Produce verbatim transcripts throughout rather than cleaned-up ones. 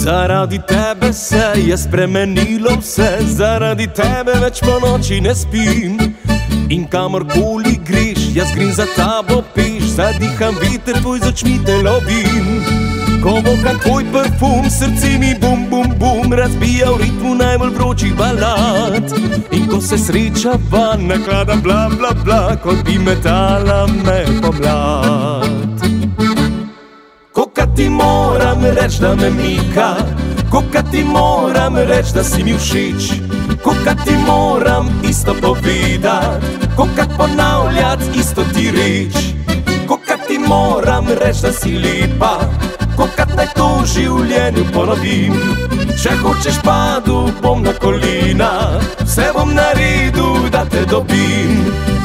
Zaradi tebe se je spremenilo vse, zaradi tebe več po noči ne spim. In kamorkoli greš, jaz grem za tabo peš, zadiham veter, tvoj z očmi te lovim. Ko voha tvoj parfum, srce mi bum, bum, bum, razbija v ritmu najbolj vročih balad. In ko se srečava, naklada bla, bla, bla, kot bi metala me pomlad. Koka ti moram reč, da me mika, koka ti moram reč, da si mi všeč, koka ti moram isto povedat, koka ponavljat isto ti reč, koka ti moram reč, da si lepa, koka naj to v življenju ponovim. Če hočeš padu, bom na kolena, vse bom naredil, da te dobim.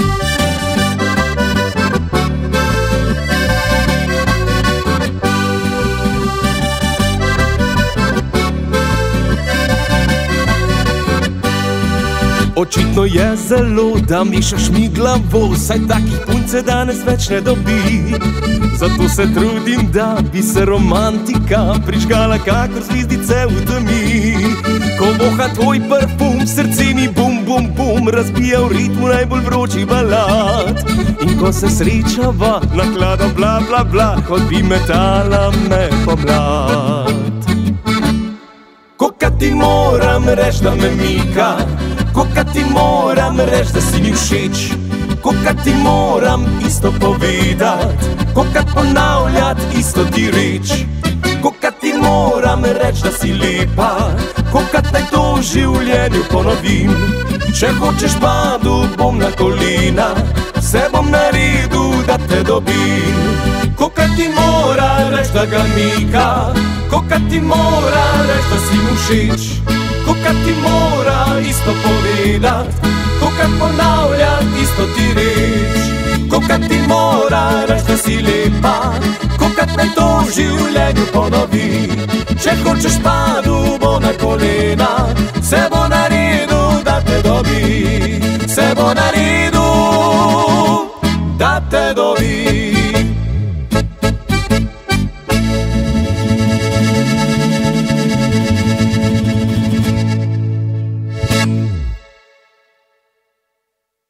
Očitno je zelo, da mešaš mi glavo, saj takih punc se danes več ne dobi. Zato se trudim, da bi se romantika prižgala kakor zvizdice v temi. Ko voha tvoj parfum, srce mi bum, bum, bum, razbija v ritmu najbolj vročih balad. In ko se srečava, naklada bla, bla, bla, kot bi metala me pomlad. Koka ti moram reč, da me mika, koka ti moram reč, da si mi všeč, koka ti moram isto povedat, koka ponavljat isto ti reč, koka ti moram reč, da si lepa, koka naj to v življenju ponovim. Če hočeš padu, bom na kolena, vse bom naredil, da te dobim. Koka ti mora reč, da ga mika, koka ti mora reč, da si mu všeč, koka ti mora isto povedat, koka ponavljat isto ti reč, koka ti mora reč, da si lepa, koka naj to v življenju ponovi. Če hočeš padu, bo na kolena, vse bo naredil, da te dobi, vse bo naredil, da te dobi.